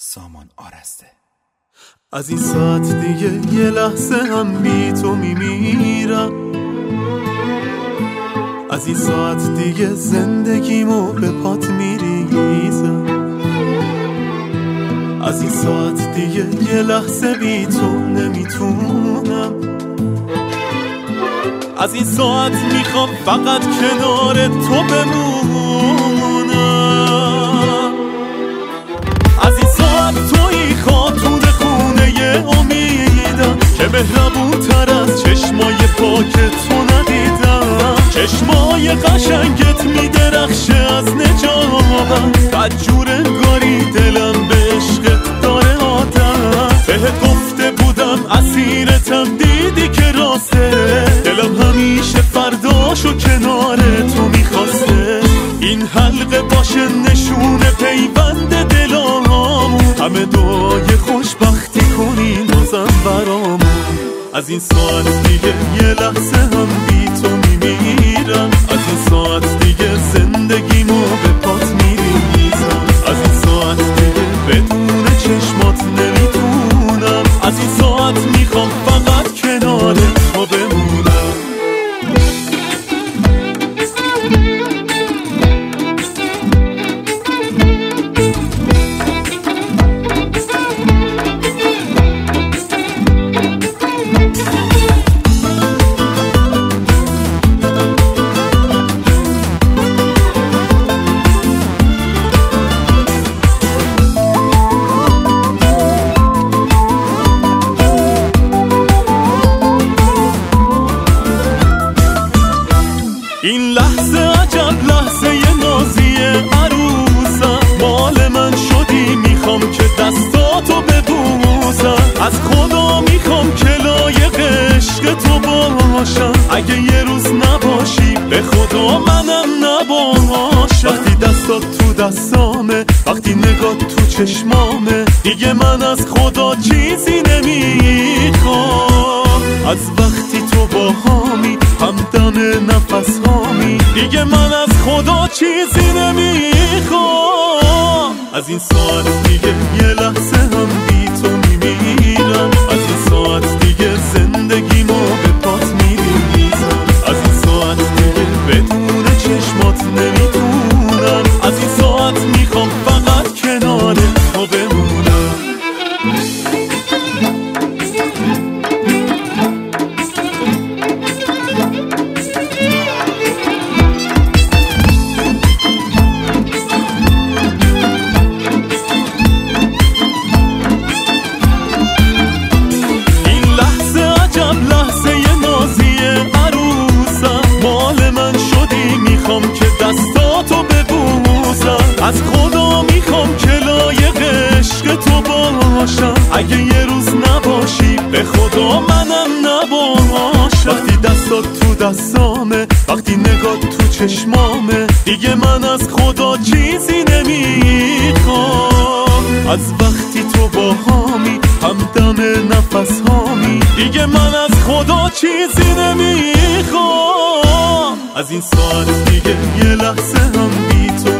سامان آرسته. از این ساعت دیگه یه لحظه هم بی تو میمیرم، از این ساعت دیگه زندگیمو به پات میریزم، از این ساعت دیگه یه لحظه بی تو نمیتونم، از این ساعت میخوام فقط کنار تو بمونم، از این ساعت توی خاتون خونه امیدم که مهربون تر از چشمای پاک تو ندیدم، چشمای قشنگت میدرخشه از نجابم، بدجور انگاری دلم به عشقت داره آدم، بهت گفته بودم اسیرتم دیدی که راسته، دلم همیشه فرداشو کنار تو میخواسته، این حلقه باشه نشونه پیوند دلام، همه دعای خوشبختی کنین بازم برام، از این ساعت دیگه یه لحظه هم بی تو میمیرم، از این ساعت دیگه زندگیمو به پات میریزم، از این ساعت دیگه بدون چشمات نمیتونم، از این ساعت میخوام فقط کنار تو بمونم. این لحظه عجب لحظه نازی عروسم، مال من شدی میخوام که دستاتو ببوسم، از خدا میخوام که لایق عشق تو باشم، اگه یه روز نباشی به خدا منم نباشم، وقتی دستات تو دستامه وقتی نگات تو چشمامه، دیگه من از خدا چیزی نمیخوام، از وقتی تو با هامی همدم نفس هامی، دیگه من از خدا چیزی نمیخوام، از این ساعت دیگه یه لحظه هم بی تو میمیرم، از این ساعت دیگه زندگیمو به پات میریزم، از این ساعت دیگه بدون چشمات نمیتونم، از این ساعت میخوام فقط کنار تو بمونم. از خدا میخوام که لایق عشق تو باشم، اگه یه روز نباشی به خدا منم نباشم، وقتی دستات تو دستامه وقتی نگات تو چشمامه، دیگه من از خدا چیزی نمیخوام، از وقتی تو با هامی همدم نفس هامی، دیگه من از خدا چیزی نمیخوام، از این ساعت دیگه یه لحظه هم بی تو